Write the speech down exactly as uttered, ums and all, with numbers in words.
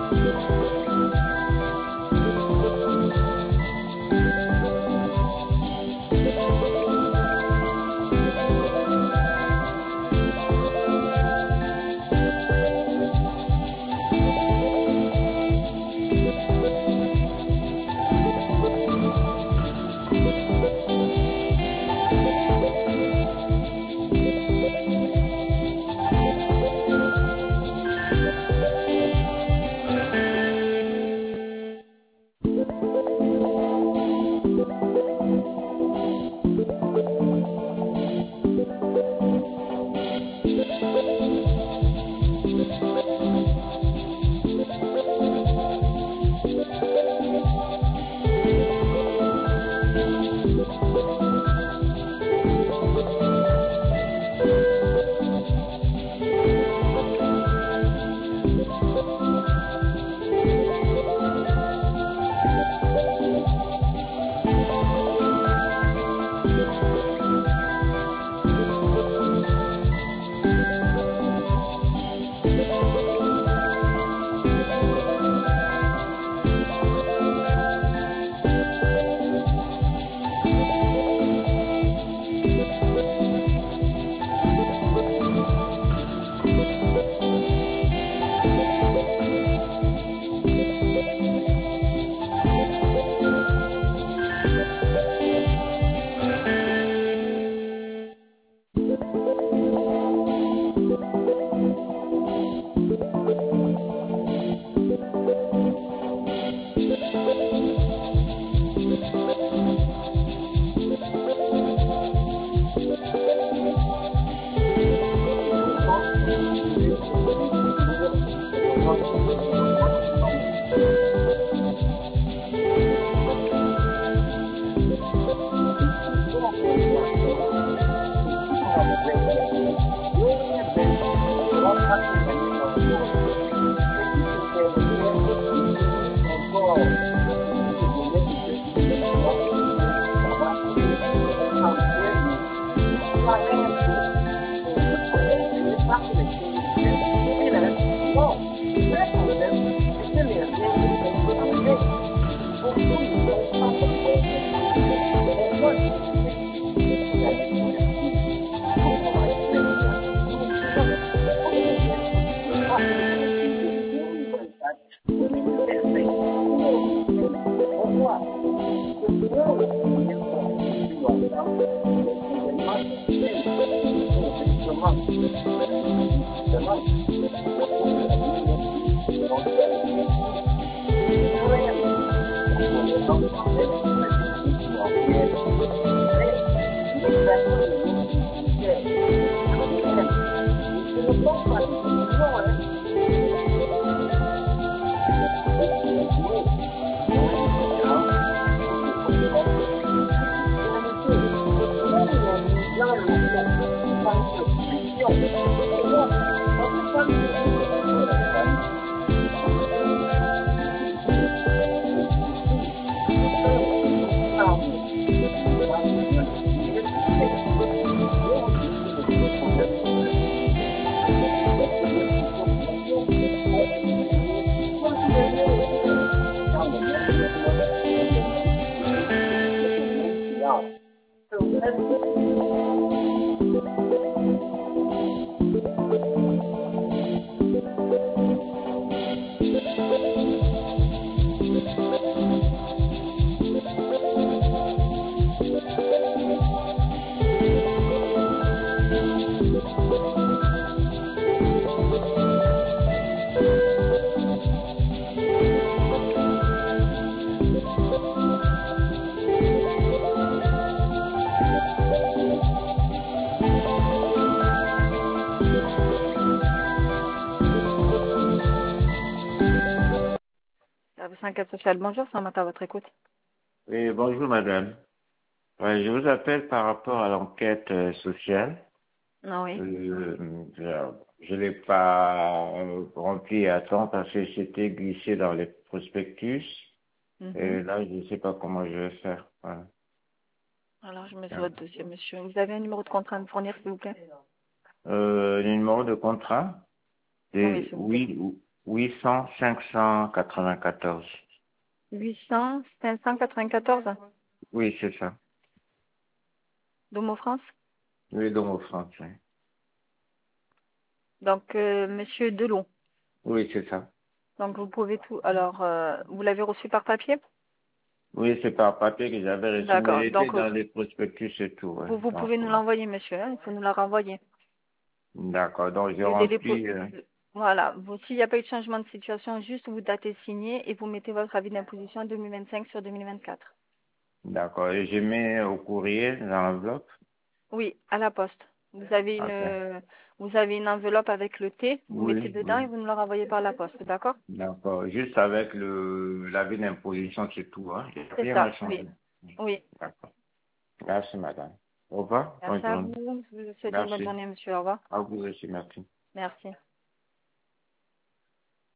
Enquête sociale. Bonjour, ça à votre écoute. Oui, bonjour madame. Ouais, je vous appelle par rapport à l'enquête euh, sociale. Ah oui. Euh, je ne l'ai pas euh, rempli à temps parce que c'était glissé dans les prospectus. Mm-hmm. Et là, je ne sais pas comment je vais faire. Voilà. Alors, je mets sur votre dossier, monsieur. Vous avez un numéro de contrat à me fournir, s'il vous plaît? Euh, le numéro de contrat? Oui, s'il vous plaît. Oui, huit cents cinq cent quatre-vingt-quatorze. huit cents cinq cent quatre-vingt-quatorze. Oui, c'est ça. Domo France. Oui, dans mon français. Donc, euh, Monsieur Delon. Oui, c'est ça. Donc, vous pouvez tout. Alors, euh, vous l'avez reçu par papier? Oui, c'est par papier que j'avais reçu, mais D'accord. il était Donc, euh, dans les prospectus et tout. Ouais. vous, vous Donc, pouvez nous ouais. l'envoyer, monsieur. Hein, il faut nous la renvoyer. D'accord, donc je Le délai pour... remplis. euh, Voilà. Vous, s'il n'y a pas eu de changement de situation, juste vous datez signé et vous mettez votre avis d'imposition deux mille vingt-cinq sur deux mille vingt-quatre. D'accord, et je mets au courrier dans l'enveloppe. Oui, à la poste. Vous avez Ok. une, vous avez une enveloppe avec le T, vous mettez Oui, dedans oui. et vous nous le renvoyez par la poste, d'accord? D'accord. Juste avec le l'avis d'imposition, c'est tout. Hein. Il n'y a C'est rien à ça, oui. changer. Oui. D'accord. Merci, madame. Au revoir. Bonne Merci à journée. vous. Je vous souhaite une bonne Merci. journée, monsieur. Au revoir. À vous aussi, merci. Merci.